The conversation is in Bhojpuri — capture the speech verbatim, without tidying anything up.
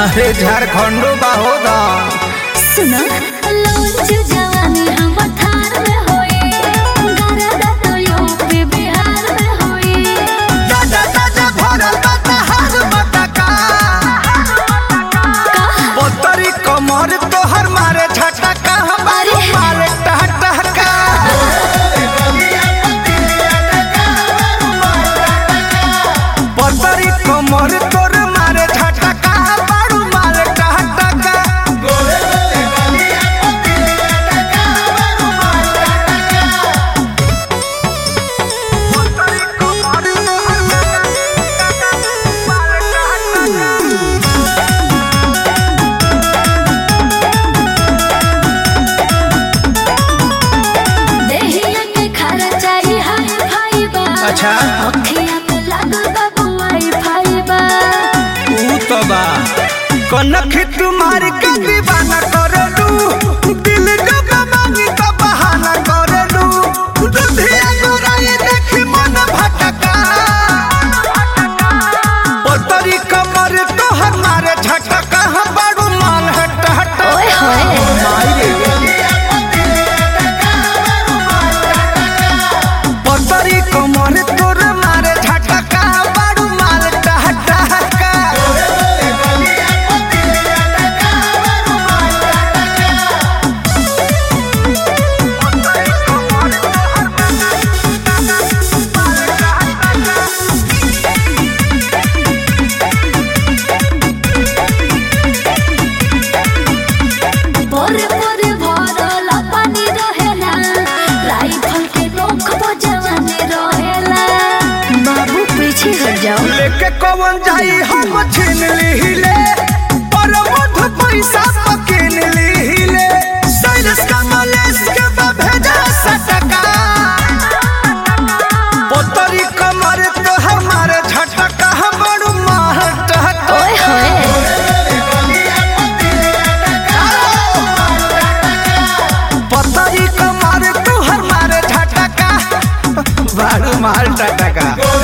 अरे झारखंडो बाहोदा सुनो लौंच जवानी हम थार में होए गरदा तो यूपी बिहार में होए दादा दादा भरल बाता हार मतका पोतरी कमर तोहर मारे झटका हमारे मारे टहटका पोतरी कमर तोर मारे झटका बाड़ू मारे टहटका देहिया के खर्चाई हाई फाई बा अच्छा अखिया पे लागल बा बुआई फाई बा तू तो बा कनखी तुम्हारी के दीवाना करलू दिल जब मांगी तो बहाना करलू दुधिया गोराई देखी मन भटका पोतरी कमर तोहर मारे झटका बड़ू माल हट हट ओए होए पोतरी कमर तोर मारे झटका बड़ू माल टहटका बोरे बोरे भरल पानी रहेला राइफल के नोक पर जवानी रहेला बाबू पीछे हट जाओ लेके कौन जाई हम छीन लीले पर मध पैसा पकीन लीले सैलस कमलेश के भेजा सटका पोतरी कमर तो हमारे झटका बड़ू मार टहका ओए होए पोतरी कमर तो हमारे झटका बड़ू मार टटका